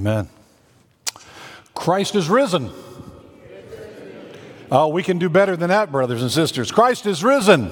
Amen. Christ is risen. Oh, we can do better than that, brothers and sisters. Christ is risen.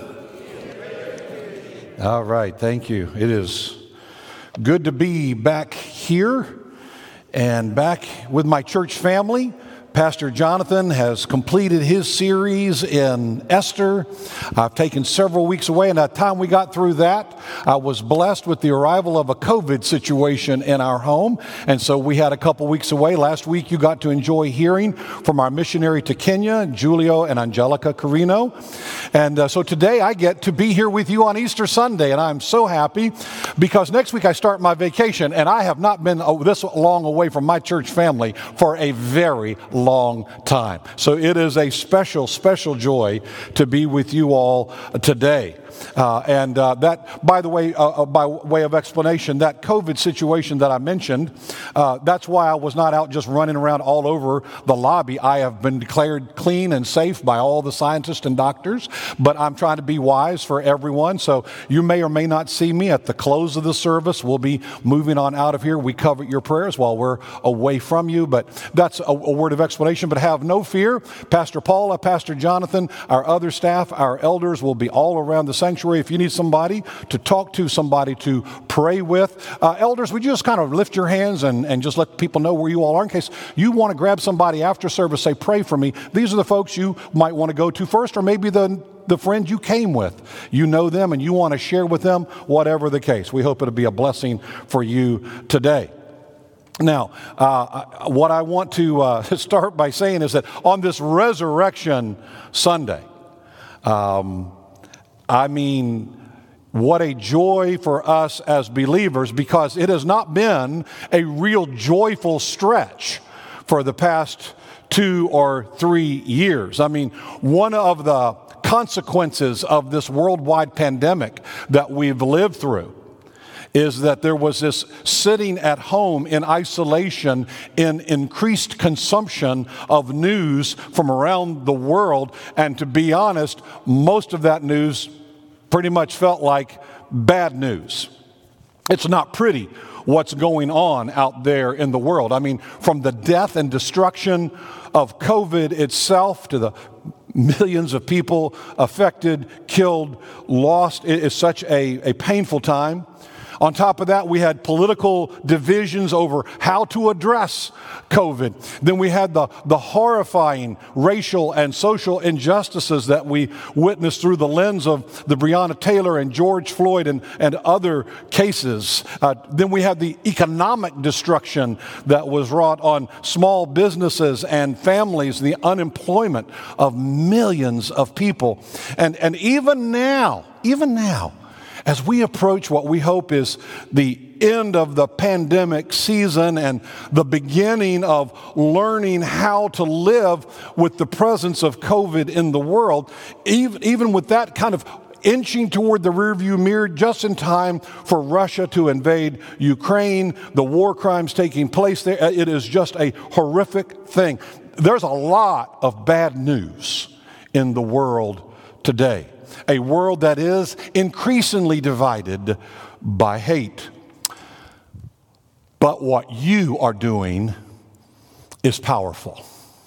All right, thank you. It is good to be back here and back with my church family. Pastor Jonathan has completed his series in Esther. I've taken several weeks away, and by the time we got through that, I was blessed with the arrival of a COVID situation in our home, and so we had a couple weeks away. Last week, you got to enjoy hearing from our missionary to Kenya, Julio and Angelica Carino, and so today I get to be here with you on Easter Sunday, and I'm so happy because next week I start my vacation, and I have not been this long away from my church family for a very long time. So it is a special, special joy to be with you all today. That, by the way, by way of explanation, that COVID situation that I mentioned, that's why I was not out just running around all over the lobby. I have been declared clean and safe by all the scientists and doctors, but I'm trying to be wise for everyone. So you may or may not see me at the close of the service. We'll be moving on out of here. We covet your prayers while we're away from you, but that's a word of explanation. But have no fear. Pastor Paula, Pastor Jonathan, our other staff, our elders will be all around the sanctuary. If you need somebody to talk to, somebody to pray with, elders, would you just kind of lift your hands and just let people know where you all are in case you want to grab somebody after service, say, pray for me. These are the folks you might want to go to first, or maybe the friend you came with. You know them and you want to share with them, whatever the case. We hope it'll be a blessing for you today. Now, what I want to start by saying is that on this Resurrection Sunday, what a joy for us as believers, because it has not been a real joyful stretch for the past 2 or 3 years. One of the consequences of this worldwide pandemic that we've lived through is that there was this sitting at home in isolation, in increased consumption of news from around the world. And to be honest, most of that news pretty much felt like bad news. It's not pretty what's going on out there in the world. From the death and destruction of COVID itself to the millions of people affected, killed, lost. It is such a painful time. On top of that, we had political divisions over how to address COVID. Then we had the horrifying racial and social injustices that we witnessed through the lens of the Breonna Taylor and George Floyd and other cases. Then we had the economic destruction that was wrought on small businesses and families, the unemployment of millions of people. And even now, as we approach what we hope is the end of the pandemic season and the beginning of learning how to live with the presence of COVID in the world, even with that kind of inching toward the rearview mirror just in time for Russia to invade Ukraine, the war crimes taking place there, it is just a horrific thing. There's a lot of bad news in the world today. A world that is increasingly divided by hate. But what you are doing is powerful.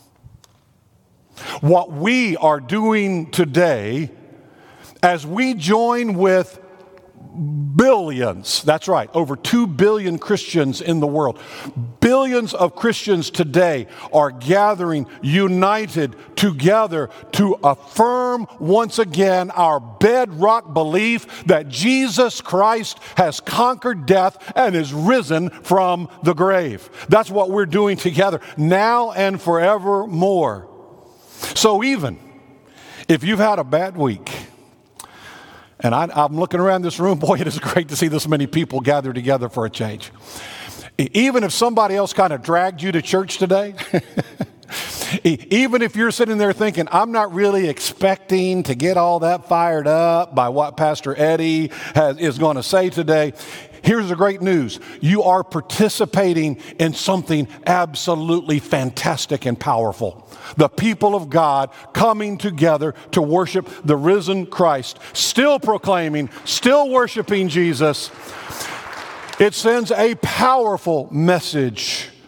What we are doing today, as we join with billions, that's right, over 2 billion Christians in the world. Billions of Christians today are gathering united together to affirm once again our bedrock belief that Jesus Christ has conquered death and is risen from the grave. That's what we're doing together now and forevermore. So even if you've had a bad week, and I'm looking around this room, boy, it is great to see this many people gathered together for a change. Even if somebody else kind of dragged you to church today, even if you're sitting there thinking, I'm not really expecting to get all that fired up by what Pastor Eddie is going to say today, here's the great news. You are participating in something absolutely fantastic and powerful. The people of God coming together to worship the risen Christ, still proclaiming, still worshiping Jesus. It sends a powerful message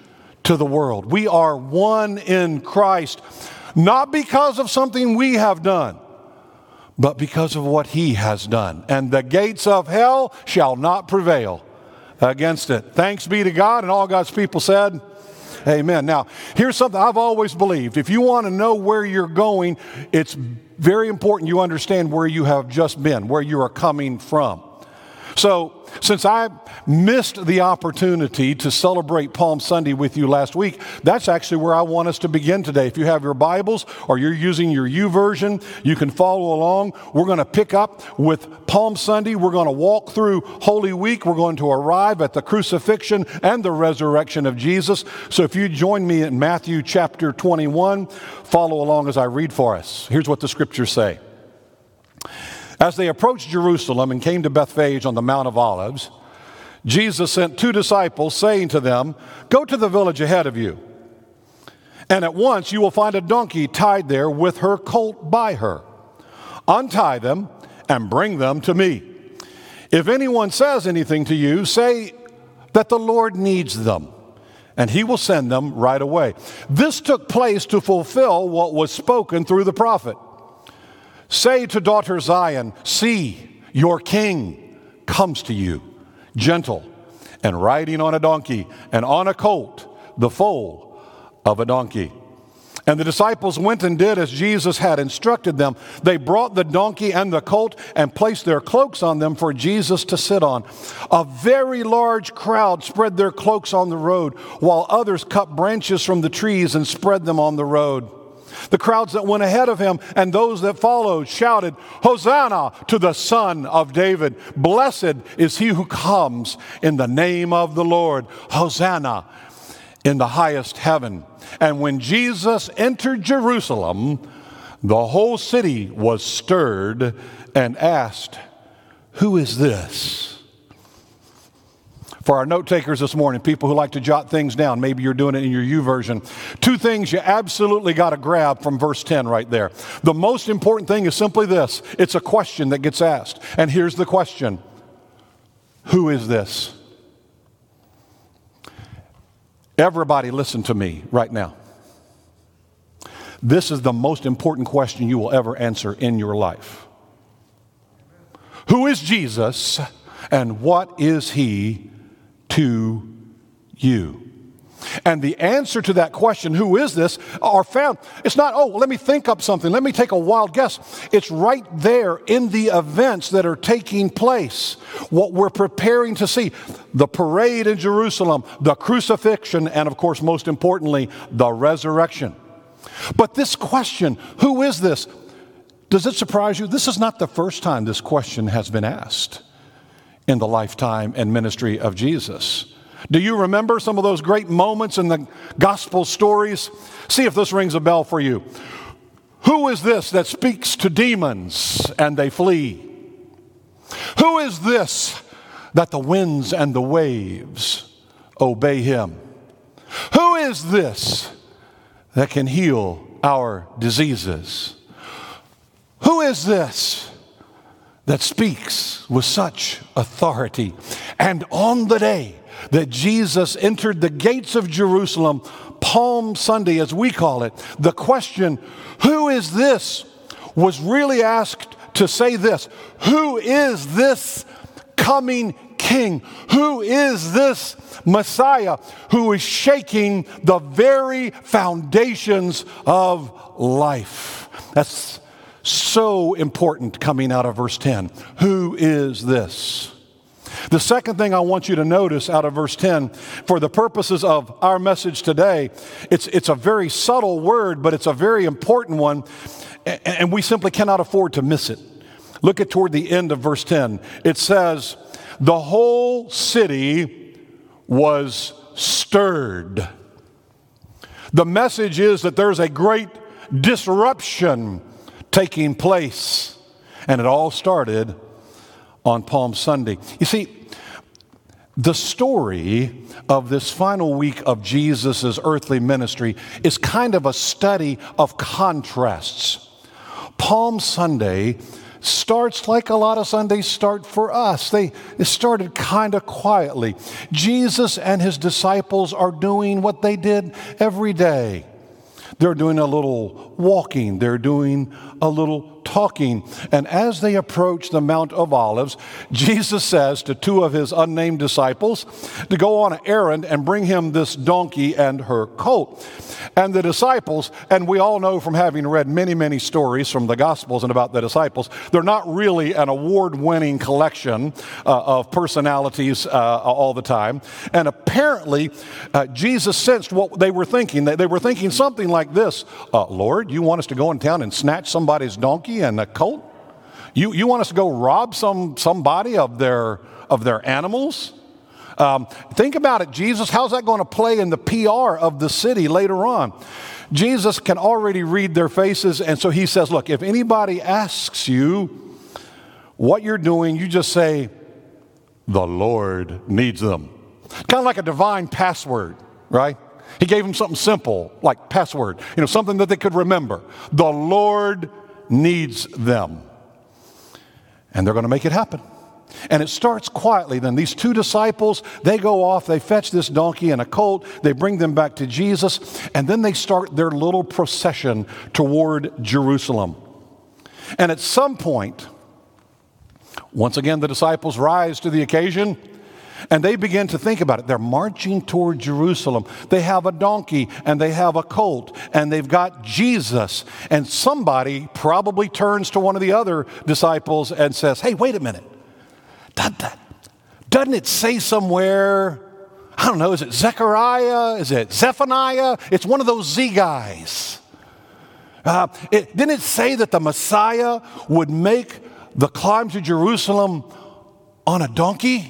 to the world. We are one in Christ, not because of something we have done, but because of what he has done. And the gates of hell shall not prevail against it. Thanks be to God, and all God's people said, amen. Now, here's something I've always believed. If you want to know where you're going, it's very important you understand where you have just been, where you are coming from. So, since I missed the opportunity to celebrate Palm Sunday with you last week, that's actually where I want us to begin today. If you have your Bibles or you're using your YouVersion, you can follow along. We're going to pick up with Palm Sunday. We're going to walk through Holy Week. We're going to arrive at the crucifixion and the resurrection of Jesus. So if you join me in Matthew chapter 21, follow along as I read for us. Here's what the scriptures say. As they approached Jerusalem and came to Bethphage on the Mount of Olives, Jesus sent 2 disciples, saying to them, "Go to the village ahead of you, and at once you will find a donkey tied there with her colt by her. Untie them and bring them to me. If anyone says anything to you, say that the Lord needs them, and he will send them right away." This took place to fulfill what was spoken through the prophet. "Say to daughter Zion, see, your king comes to you, gentle and riding on a donkey, and on a colt, the foal of a donkey." And the disciples went and did as Jesus had instructed them. They brought the donkey and the colt and placed their cloaks on them for Jesus to sit on. A very large crowd spread their cloaks on the road, while others cut branches from the trees and spread them on the road. The crowds that went ahead of him and those that followed shouted, "Hosanna to the Son of David. Blessed is he who comes in the name of the Lord. Hosanna in the highest heaven." And when Jesus entered Jerusalem, the whole city was stirred and asked, "Who is this?" For our note takers this morning, people who like to jot things down, maybe you're doing it in your YouVersion, 2 things you absolutely got to grab from verse 10 right there. The most important thing is simply this. It's a question that gets asked. And here's the question. Who is this? Everybody listen to me right now. This is the most important question you will ever answer in your life. Who is Jesus, and what is he to you? And the answer to that question, who is this, are found. It's not, oh, let me think up something. Let me take a wild guess. It's right there in the events that are taking place. What we're preparing to see. The parade in Jerusalem, the crucifixion, and of course, most importantly, the resurrection. But this question, who is this? Does it surprise you? This is not the first time this question has been asked in the lifetime and ministry of Jesus. Do you remember some of those great moments in the gospel stories? See if this rings a bell for you. Who is this that speaks to demons and they flee? Who is this that the winds and the waves obey him? Who is this that can heal our diseases? Who is this that speaks with such authority? And on the day that Jesus entered the gates of Jerusalem, Palm Sunday as we call it, the question, who is this, was really asked to say this: who is this coming King? Who is this Messiah who is shaking the very foundations of life? That's so important coming out of verse 10. Who is this? The second thing I want you to notice out of verse 10, for the purposes of our message today, it's a very subtle word, but it's a very important one, and we simply cannot afford to miss it. Look at toward the end of verse 10. It says, the whole city was stirred. The message is that there's a great disruption taking place, and it all started on Palm Sunday. You see, the story of this final week of Jesus' earthly ministry is kind of a study of contrasts. Palm Sunday starts like a lot of Sundays start for us. It started kind of quietly. Jesus and his disciples are doing what they did every day. They're doing a little walking. They're doing a little talking. And as they approach the Mount of Olives, Jesus says to two of his unnamed disciples to go on an errand and bring him this donkey and her colt. And the disciples, and we all know from having read many, many stories from the Gospels and about the disciples, they're not really an award-winning collection of personalities all the time. And apparently, Jesus sensed what they were thinking. They were thinking something like this: Lord, you want us to go in town and snatch somebody's donkey and a colt? You want us to go rob somebody of their animals? Think about it, Jesus. How's that going to play in the PR of the city later on? Jesus can already read their faces, and so he says, look, if anybody asks you what you're doing, you just say, the Lord needs them. Kind of like a divine password, right? He gave them something simple, like password, something that they could remember. The Lord needs them. And they're going to make it happen. And it starts quietly. Then these two disciples, they go off, they fetch this donkey and a colt, they bring them back to Jesus, and then they start their little procession toward Jerusalem. And at some point, once again, the disciples rise to the occasion, and they begin to think about it. They're marching toward Jerusalem. They have a donkey and they have a colt and they've got Jesus. And somebody probably turns to one of the other disciples and says, hey, wait a minute. Doesn't it say somewhere, I don't know, is it Zechariah? Is it Zephaniah? It's one of those Z guys. Didn't it say that the Messiah would make the climb to Jerusalem on a donkey?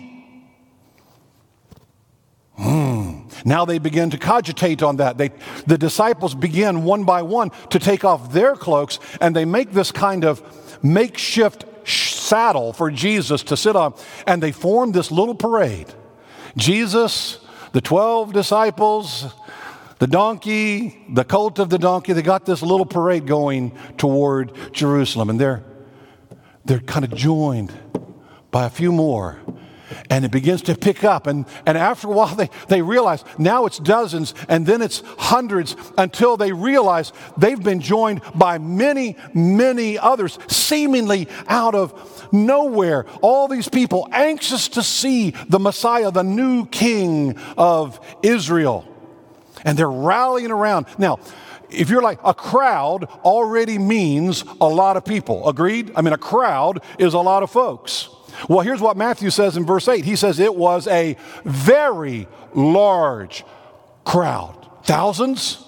Now they begin to cogitate on that. The disciples begin one by one to take off their cloaks, and they make this kind of makeshift saddle for Jesus to sit on, and they form this little parade. Jesus, the 12 disciples, the donkey, the colt of the donkey, they got this little parade going toward Jerusalem, and they're kind of joined by a few more. And it begins to pick up. And after a while, they realize now it's dozens and then it's hundreds until they realize they've been joined by many, many others, seemingly out of nowhere. All these people anxious to see the Messiah, the new King of Israel. And they're rallying around. Now, if you're like, a crowd already means a lot of people. Agreed? I mean, a crowd is a lot of folks. Well, here's what Matthew says in verse 8. He says it was a very large crowd. Thousands?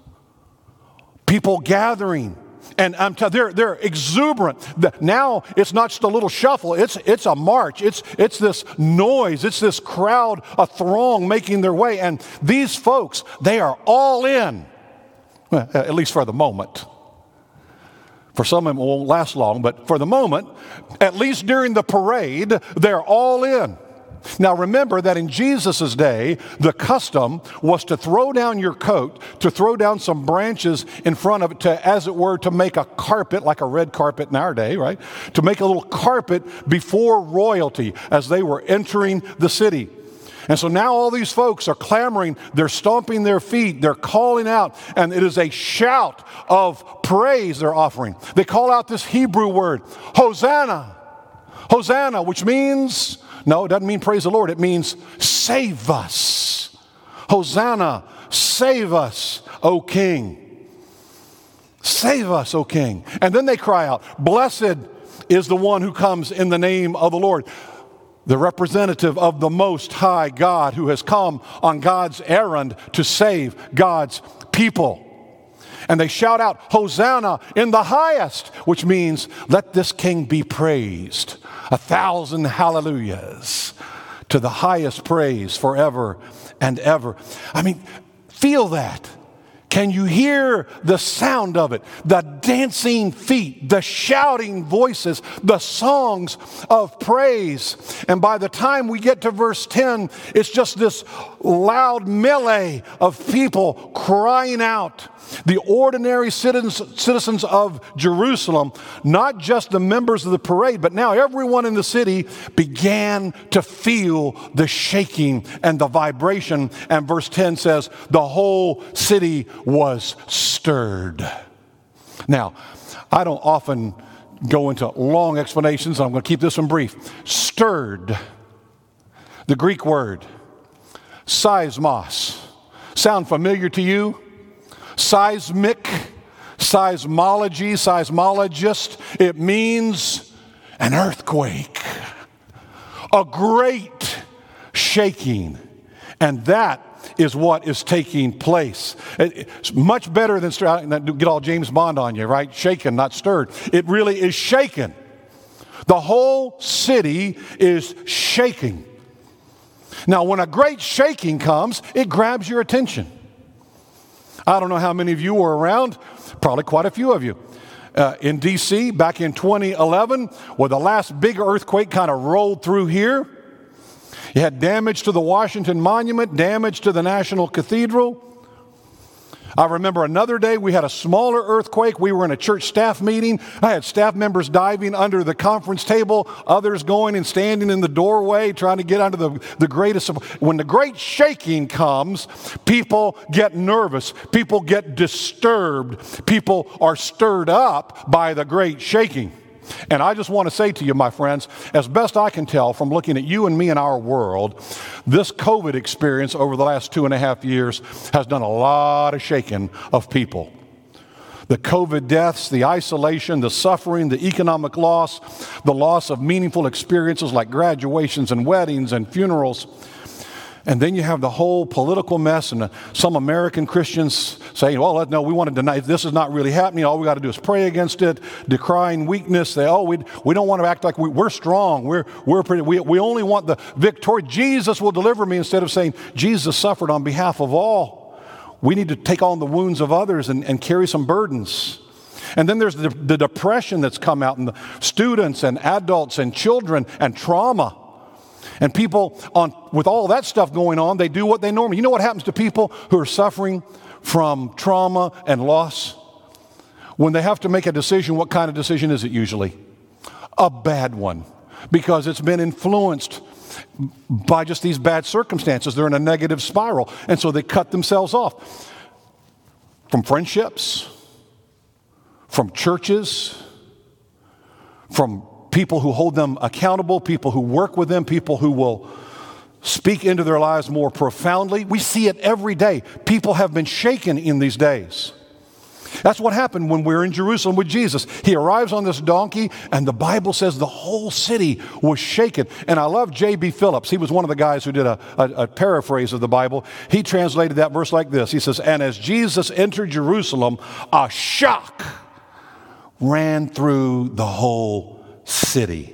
People gathering. And they're exuberant. Now it's not just a little shuffle. It's a march. It's this noise. It's this crowd, a throng making their way. And these folks, they are all in. Well, at least for the moment. For some of them, it won't last long, but for the moment, at least during the parade, they're all in. Now remember that in Jesus' day, the custom was to throw down your coat, to throw down some branches in front of it, to, as it were, to make a carpet, like a red carpet in our day, right? To make a little carpet before royalty as they were entering the city. And so now all these folks are clamoring, they're stomping their feet, they're calling out, and it is a shout of praise they're offering. They call out this Hebrew word, Hosanna. Hosanna, which means, no, it doesn't mean praise the Lord, it means save us. Hosanna, save us, O King. Save us, O King. And then they cry out, blessed is the one who comes in the name of the Lord. The representative of the Most High God who has come on God's errand to save God's people. And they shout out, Hosanna in the highest, which means let this King be praised. 1,000 hallelujahs to the highest praise forever and ever. I mean, feel that. Can you hear the sound of it? The dancing feet, the shouting voices, the songs of praise. And by the time we get to verse 10, it's just this loud melee of people crying out. The ordinary citizens of Jerusalem, not just the members of the parade, but now everyone in the city began to feel the shaking and the vibration. And verse 10 says, the whole city was stirred. Now, I don't often go into long explanations. I'm going to keep this one brief. Stirred, the Greek word, seismos. Sound familiar to you? Seismic, seismology, seismologist. It means an earthquake, a great shaking. And that is what is taking place. It's much better than get all James Bond on you, right? Shaken, not stirred. It really is shaken. The whole city is shaking. Now, when a great shaking comes, it grabs your attention. I don't know how many of you were around, probably quite a few of you. In D.C. back in 2011, where the last big earthquake kind of rolled through here. You had damage to the Washington Monument, damage to the National Cathedral. I remember another day we had a smaller earthquake. We were in a church staff meeting. I had staff members diving under the conference table, others going and standing in the doorway trying to get under the greatest. When the great shaking comes, people get nervous. People get disturbed. People are stirred up by the great shaking. And I just want to say to you, my friends, as best I can tell from looking at you and me in our world, this COVID experience over the last 2.5 years has done a lot of shaking of people. The COVID deaths, the isolation, the suffering, the economic loss, the loss of meaningful experiences like graduations and weddings and funerals. And then you have the whole political mess and some American Christians saying, well, no, we want to deny this is not really happening. All we got to do is pray against it, decrying weakness. We don't want to act like we're strong. We only want the victory. Jesus will deliver me, instead of saying Jesus suffered on behalf of all. We need to take on the wounds of others and carry some burdens. And then there's the depression that's come out in the students and adults and children and trauma. And people, with all that stuff going on, they do what they normally. You know what happens to people who are suffering from trauma and loss? When they have to make a decision, what kind of decision is it usually? A bad one, because it's been influenced by just these bad circumstances. They're in a negative spiral, and so they cut themselves off from friendships, from churches, from people who hold them accountable, people who work with them, people who will speak into their lives more profoundly. We see it every day. People have been shaken in these days. That's what happened when we were in Jerusalem with Jesus. He arrives on this donkey, and the Bible says the whole city was shaken. And I love J.B. Phillips. He was one of the guys who did a paraphrase of the Bible. He translated that verse like this. He says, and as Jesus entered Jerusalem, a shock ran through the whole city.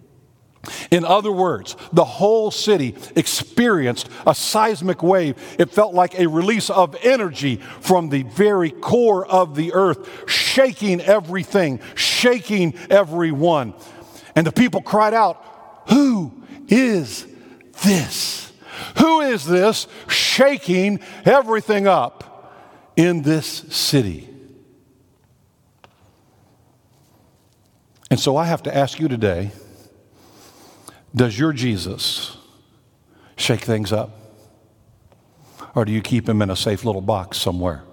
In other words, the whole city experienced a seismic wave. It felt like a release of energy from the very core of the earth, shaking everything, shaking everyone. And the people cried out, "Who is this? Who is this shaking everything up in this city?" And so I have to ask you today, does your Jesus shake things up? Or do you keep him in a safe little box somewhere?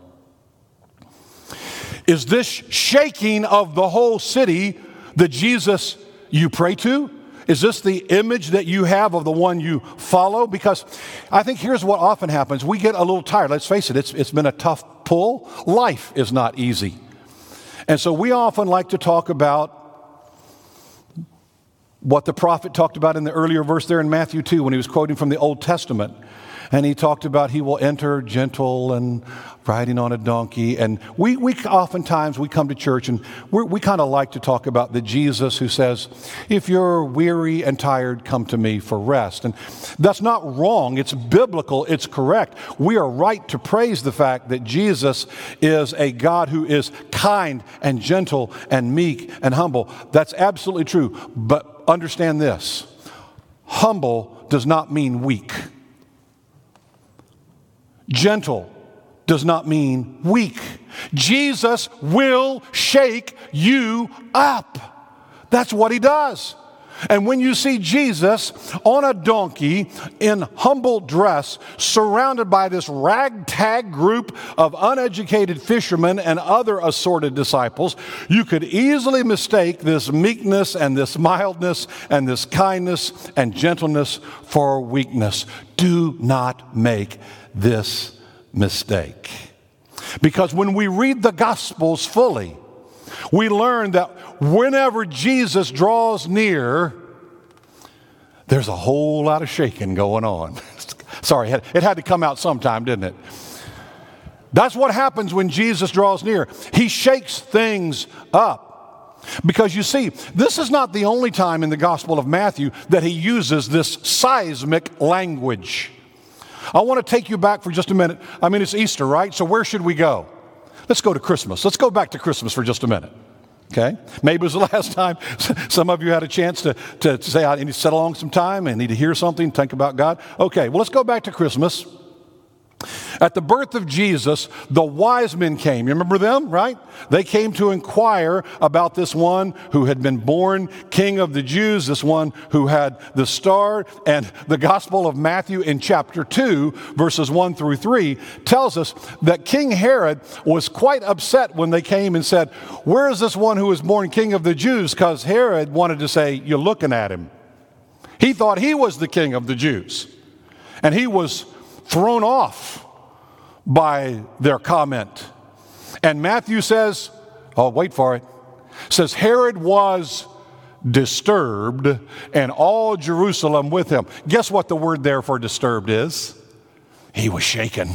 Is this shaking of the whole city the Jesus you pray to? Is this the image that you have of the one you follow? Because I think here's what often happens. We get a little tired. Let's face it, it's been a tough pull. Life is not easy. And so we often like to talk about what the prophet talked about in the earlier verse there in Matthew 2 when he was quoting from the Old Testament. And he talked about he will enter gentle and riding on a donkey. And we oftentimes, we come to church and we kind of like to talk about the Jesus who says, if you're weary and tired, come to me for rest. And that's not wrong. It's biblical. It's correct. We are right to praise the fact that Jesus is a God who is kind and gentle and meek and humble. That's absolutely true. But understand this. Humble does not mean weak. Gentle does not mean weak. Jesus will shake you up. That's what he does. And when you see Jesus on a donkey in humble dress, surrounded by this ragtag group of uneducated fishermen and other assorted disciples, you could easily mistake this meekness and this mildness and this kindness and gentleness for weakness. Do not make this mistake. Because when we read the Gospels fully, we learn that whenever Jesus draws near, there's a whole lot of shaking going on. Sorry, it had to come out sometime, didn't it? That's what happens when Jesus draws near. He shakes things up. Because you see, this is not the only time in the Gospel of Matthew that he uses this seismic language. I want to take you back for just a minute. I mean, it's Easter, right? So where should we go? Let's go to Christmas. Let's go back to Christmas for just a minute. Okay? Maybe it was the last time some of you had a chance to say, I need to set along some time, I need to hear something, think about God. Okay, well, let's go back to Christmas. At the birth of Jesus, the wise men came. You remember them, right? They came to inquire about this one who had been born King of the Jews, this one who had the star. And the Gospel of Matthew in chapter 2, verses 1 through 3, tells us that King Herod was quite upset when they came and said, where is this one who was born King of the Jews? Because Herod wanted to say, you're looking at him. He thought he was the King of the Jews. And he was thrown off by their comment. And Matthew says, oh, wait for it, says Herod was disturbed and all Jerusalem with him. Guess what the word there for disturbed is? He was shaken.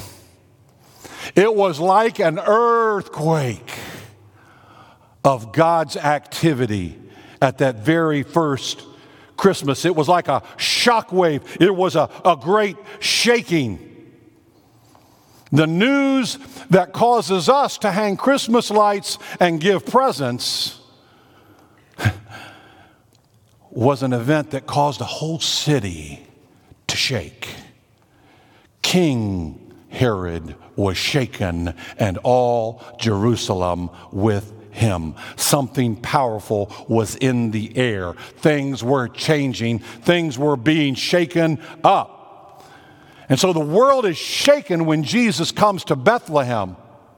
It was like an earthquake of God's activity at that very first Christmas. It was like a shock wave. It was a great shaking. The news that causes us to hang Christmas lights and give presents was an event that caused a whole city to shake. King Herod was shaken and all Jerusalem with him. Something powerful was in the air. Things were changing. Things were being shaken up. And so the world is shaken when Jesus comes to Bethlehem.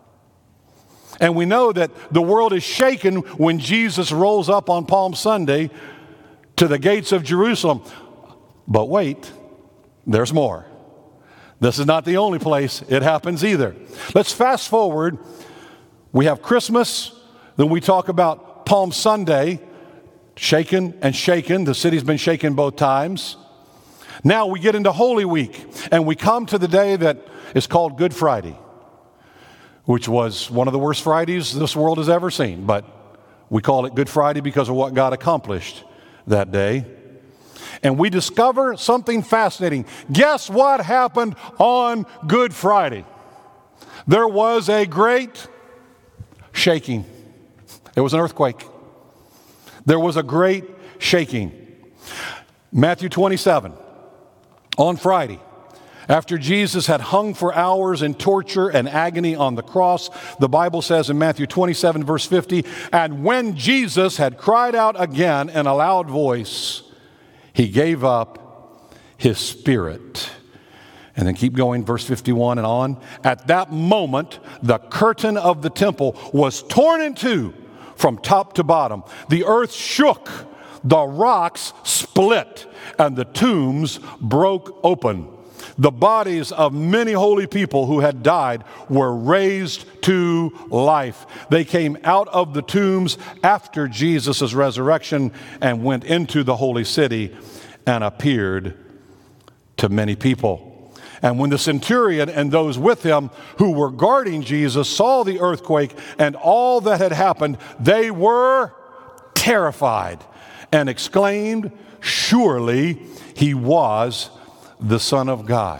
And we know that the world is shaken when Jesus rolls up on Palm Sunday to the gates of Jerusalem. But wait, there's more. This is not the only place it happens either. Let's fast forward. We have Christmas, then we talk about Palm Sunday, shaken and shaken. The city's been shaken both times. Now we get into Holy Week, and we come to the day that is called Good Friday, which was one of the worst Fridays this world has ever seen. But we call it Good Friday because of what God accomplished that day. And we discover something fascinating. Guess what happened on Good Friday? There was a great shaking. It was an earthquake. There was a great shaking. Matthew 27. On Friday, after Jesus had hung for hours in torture and agony on the cross, the Bible says in Matthew 27, verse 50, and when Jesus had cried out again in a loud voice, he gave up his spirit. And then keep going, verse 51 and on. At that moment, the curtain of the temple was torn in two from top to bottom. The earth shook, the rocks split, and the tombs broke open. The bodies of many holy people who had died were raised to life. They came out of the tombs after Jesus' resurrection and went into the holy city and appeared to many people. And when the centurion and those with him who were guarding Jesus saw the earthquake and all that had happened, they were terrified and exclaimed, "Surely he was the Son of God."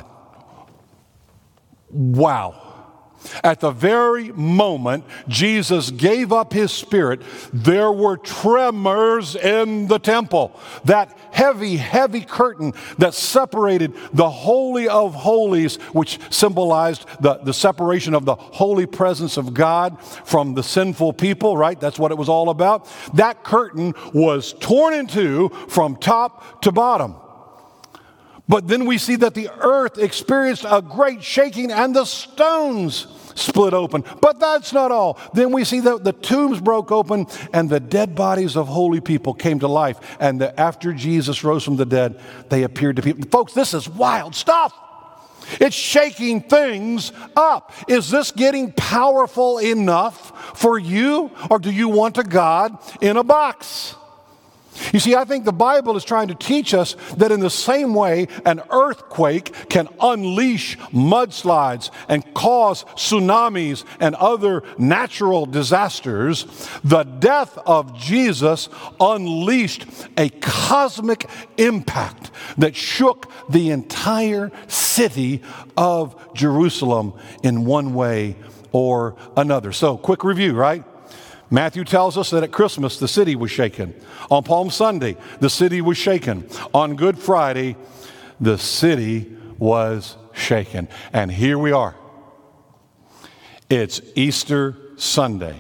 Wow. At the very moment Jesus gave up his spirit, there were tremors in the temple. That heavy, heavy curtain that separated the Holy of Holies, which symbolized the separation of the holy presence of God from the sinful people, right? That's what it was all about. That curtain was torn in two from top to bottom. But then we see that the earth experienced a great shaking and the stones split open. But that's not all. Then we see that the tombs broke open and the dead bodies of holy people came to life. And after Jesus rose from the dead, they appeared to people. Folks, this is wild stuff. It's shaking things up. Is this getting powerful enough for you, or do you want a God in a box? You see, I think the Bible is trying to teach us that in the same way an earthquake can unleash mudslides and cause tsunamis and other natural disasters, the death of Jesus unleashed a cosmic impact that shook the entire city of Jerusalem in one way or another. So, quick review, right? Matthew tells us that at Christmas, the city was shaken. On Palm Sunday, the city was shaken. On Good Friday, the city was shaken. And here we are. It's Easter Sunday.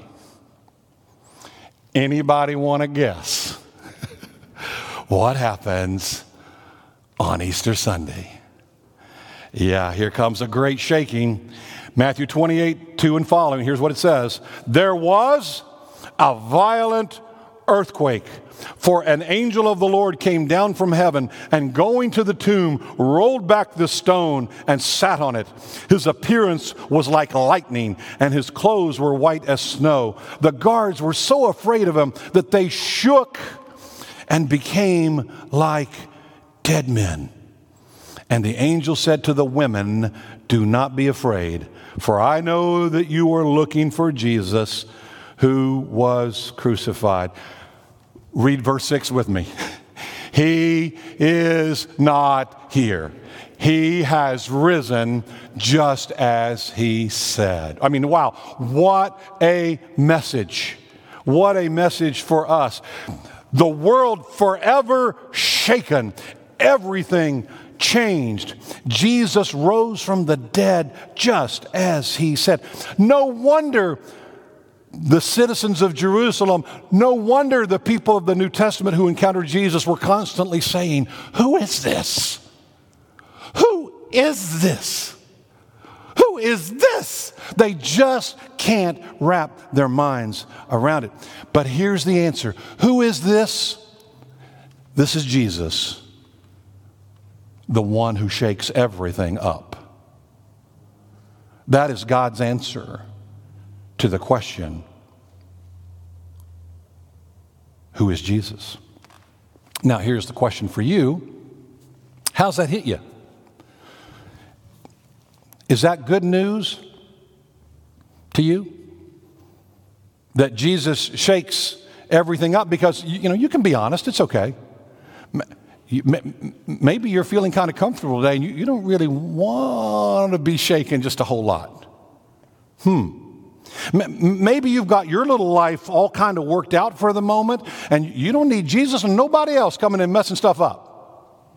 Anybody want to guess what happens on Easter Sunday? Yeah, here comes a great shaking. Matthew 28, 2 and following. Here's what it says. There was a violent earthquake, for an angel of the Lord came down from heaven and going to the tomb rolled back the stone and sat on it. His appearance was like lightning and his clothes were white as snow. The guards were so afraid of him that they shook and became like dead men. And the angel said to the women, "Do not be afraid, for I know that you are looking for Jesus who was crucified." Read verse 6 with me. He is not here. He has risen just as he said. I mean, wow, what a message. What a message for us. The world forever shaken. Everything changed. Jesus rose from the dead just as he said. No wonder the citizens of Jerusalem, no wonder the people of the New Testament who encountered Jesus were constantly saying, "Who is this? Who is this? Who is this?" They just can't wrap their minds around it. But here's the answer. Who is this? This is Jesus, the one who shakes everything up. That is God's answer to the question, who is Jesus? Now, here's the question for you. How's that hit you? Is that good news to you? That Jesus shakes everything up? Because, you can be honest. It's okay. Maybe you're feeling kind of comfortable today and you don't really want to be shaken just a whole lot. Maybe you've got your little life all kind of worked out for the moment and you don't need Jesus and nobody else coming and messing stuff up.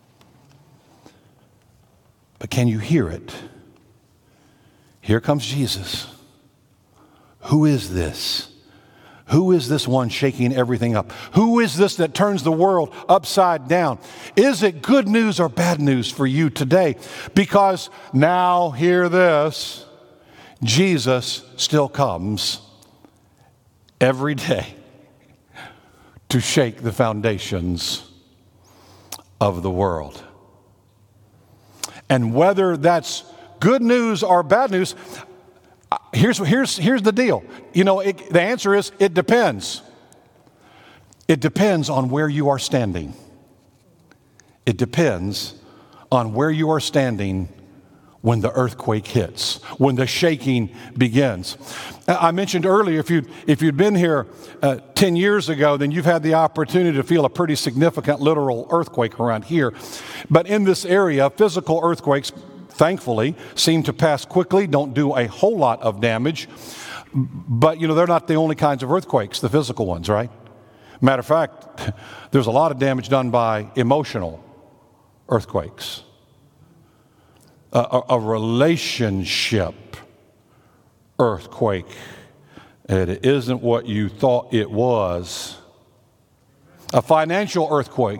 But can you hear it? Here comes Jesus. Who is this? Who is this one shaking everything up? Who is this that turns the world upside down? Is it good news or bad news for you today? Because now, hear this, Jesus still comes every day to shake the foundations of the world. And whether that's good news or bad news, here's the deal. The answer is it depends. It depends on where you are standing. It depends on where you are standing when the earthquake hits, when the shaking begins. I mentioned earlier, if you'd been here 10 years ago, then you've had the opportunity to feel a pretty significant literal earthquake around here. But in this area, physical earthquakes, thankfully, seem to pass quickly, don't do a whole lot of damage. But, they're not the only kinds of earthquakes, the physical ones, right? Matter of fact, there's a lot of damage done by emotional earthquakes. A relationship earthquake. It isn't what you thought it was. A financial earthquake.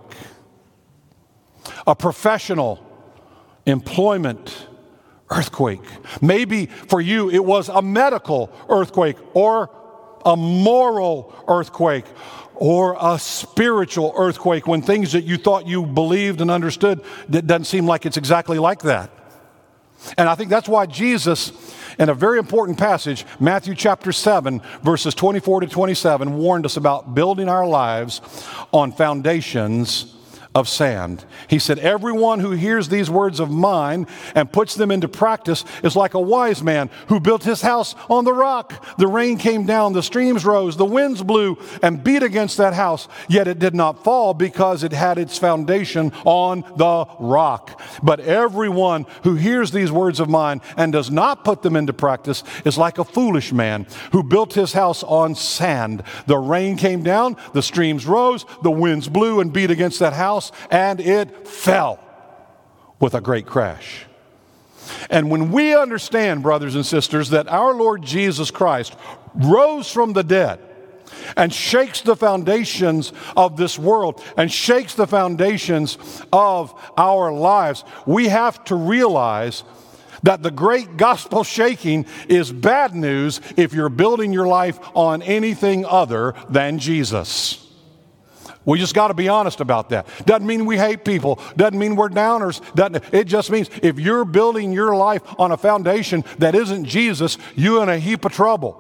A professional employment earthquake. Maybe for you it was a medical earthquake or a moral earthquake or a spiritual earthquake when things that you thought you believed and understood, it doesn't seem like it's exactly like that. And I think that's why Jesus, in a very important passage, Matthew chapter 7, verses 24 to 27, warned us about building our lives on foundations of sand. He said, everyone who hears these words of mine and puts them into practice is like a wise man who built his house on the rock. The rain came down, the streams rose, the winds blew and beat against that house, yet it did not fall because it had its foundation on the rock. But everyone who hears these words of mine and does not put them into practice is like a foolish man who built his house on sand. The rain came down, the streams rose, the winds blew and beat against that house, and it fell with a great crash. And when we understand, brothers and sisters, that our Lord Jesus Christ rose from the dead and shakes the foundations of this world and shakes the foundations of our lives, we have to realize that the great gospel shaking is bad news if you're building your life on anything other than Jesus. We just got to be honest about that. Doesn't mean we hate people. Doesn't mean we're downers. It just means if you're building your life on a foundation that isn't Jesus, you're in a heap of trouble.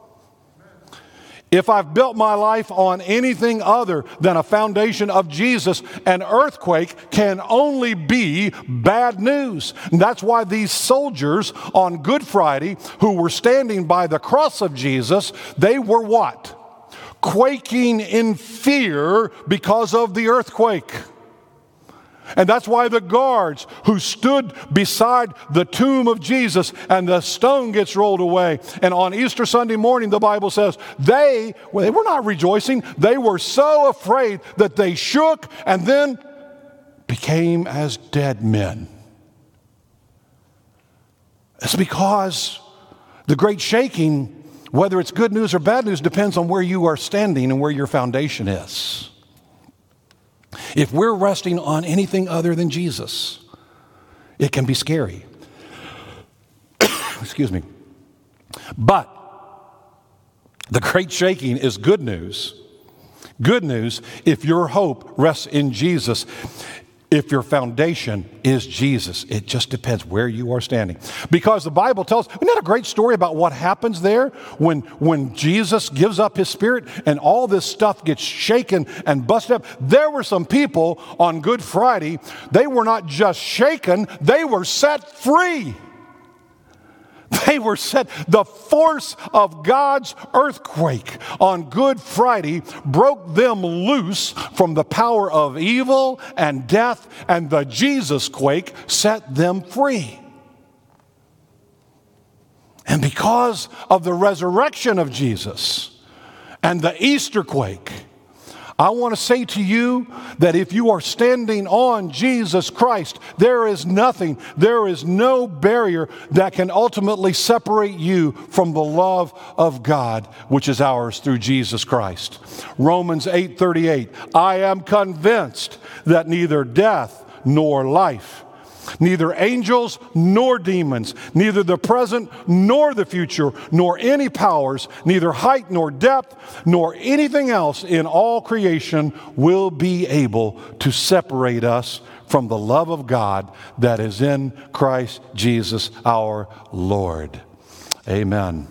If I've built my life on anything other than a foundation of Jesus, an earthquake can only be bad news. And that's why these soldiers on Good Friday who were standing by the cross of Jesus, they were what? Quaking in fear because of the earthquake. And that's why the guards who stood beside the tomb of Jesus and the stone gets rolled away. And on Easter Sunday morning, the Bible says, they were not rejoicing. They were so afraid that they shook and then became as dead men. It's because the great shaking, whether it's good news or bad news, depends on where you are standing and where your foundation is. If we're resting on anything other than Jesus, it can be scary. Excuse me. But the great shaking is good news. Good news if your hope rests in Jesus. If your foundation is Jesus, it just depends where you are standing. Because the Bible tells, isn't that a great story about what happens there when Jesus gives up his spirit and all this stuff gets shaken and busted up? There were some people on Good Friday, they were not just shaken, they were set free. They were set. The force of God's earthquake on Good Friday broke them loose from the power of evil and death, and the Jesus quake set them free. And because of the resurrection of Jesus and the Easter quake, I want to say to you that if you are standing on Jesus Christ, there is nothing, there is no barrier that can ultimately separate you from the love of God, which is ours through Jesus Christ. Romans 8:38, I am convinced that neither death nor life, neither angels nor demons, neither the present nor the future, nor any powers, neither height nor depth, nor anything else in all creation will be able to separate us from the love of God that is in Christ Jesus our Lord. Amen.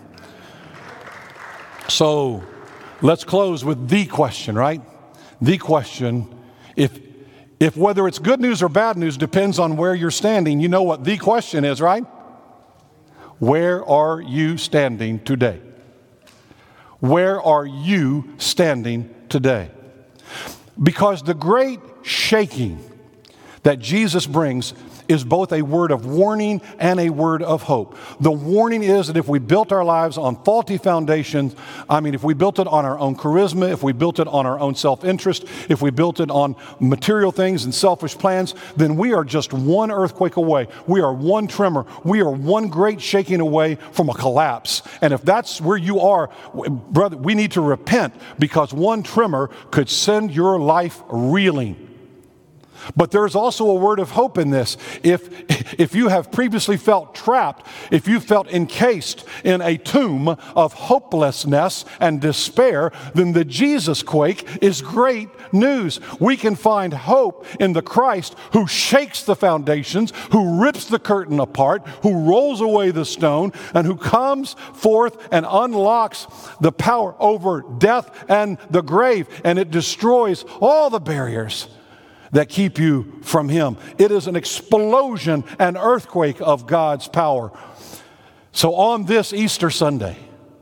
So let's close with the question, right? The question, If whether it's good news or bad news depends on where you're standing, you know what the question is, right? Where are you standing today? Where are you standing today? Because the great shaking that Jesus brings is both a word of warning and a word of hope. The warning is that if we built our lives on faulty foundations, if we built it on our own charisma, if we built it on our own self-interest, if we built it on material things and selfish plans, then we are just one earthquake away. We are one tremor. We are one great shaking away from a collapse. And if that's where you are, brother, we need to repent, because one tremor could send your life reeling. But there's also a word of hope in this. If you have previously felt trapped, if you felt encased in a tomb of hopelessness and despair, then the Jesus quake is great news. We can find hope in the Christ who shakes the foundations, who rips the curtain apart, who rolls away the stone, and who comes forth and unlocks the power over death and the grave, and it destroys all the barriers that keep you from Him. It is an explosion, an earthquake of God's power. So on this Easter Sunday,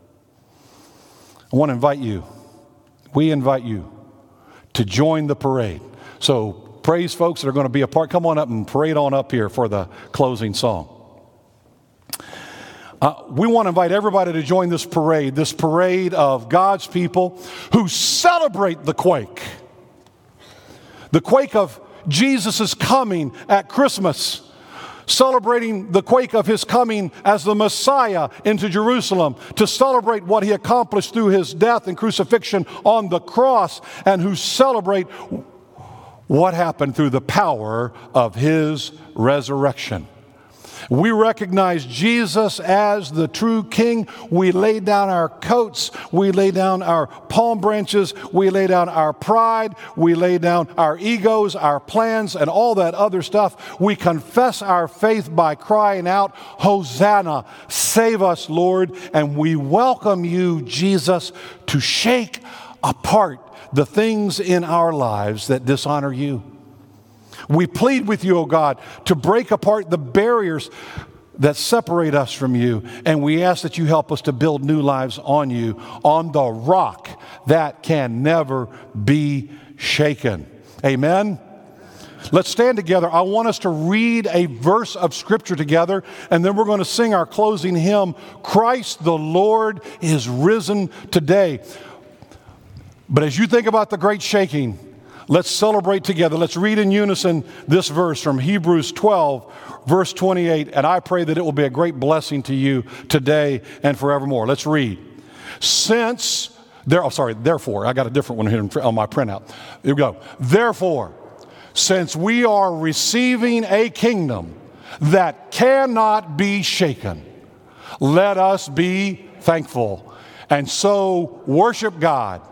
I want to invite you, we invite you to join the parade. So praise folks that are going to be a part, come on up and parade on up here for the closing song. We want to invite everybody to join this parade of God's people who celebrate the quake. The quake of Jesus' coming at Christmas, celebrating the quake of His coming as the Messiah into Jerusalem, to celebrate what He accomplished through His death and crucifixion on the cross, and who celebrate what happened through the power of His resurrection. We recognize Jesus as the true King. We lay down our coats. We lay down our palm branches. We lay down our pride. We lay down our egos, our plans, and all that other stuff. We confess our faith by crying out, Hosanna, save us, Lord. And we welcome you, Jesus, to shake apart the things in our lives that dishonor you. We plead with you, O God, to break apart the barriers that separate us from you. And we ask that you help us to build new lives on you, on the rock that can never be shaken. Amen? Let's stand together. I want us to read a verse of Scripture together, and then we're going to sing our closing hymn, Christ the Lord is risen today. But as you think about the great shaking, let's celebrate together. Let's read in unison this verse from Hebrews 12, verse 28, and I pray that it will be a great blessing to you today and forevermore. Let's read. Therefore, I got a different one here on my printout. Here we go. Therefore, since we are receiving a kingdom that cannot be shaken, let us be thankful and so worship God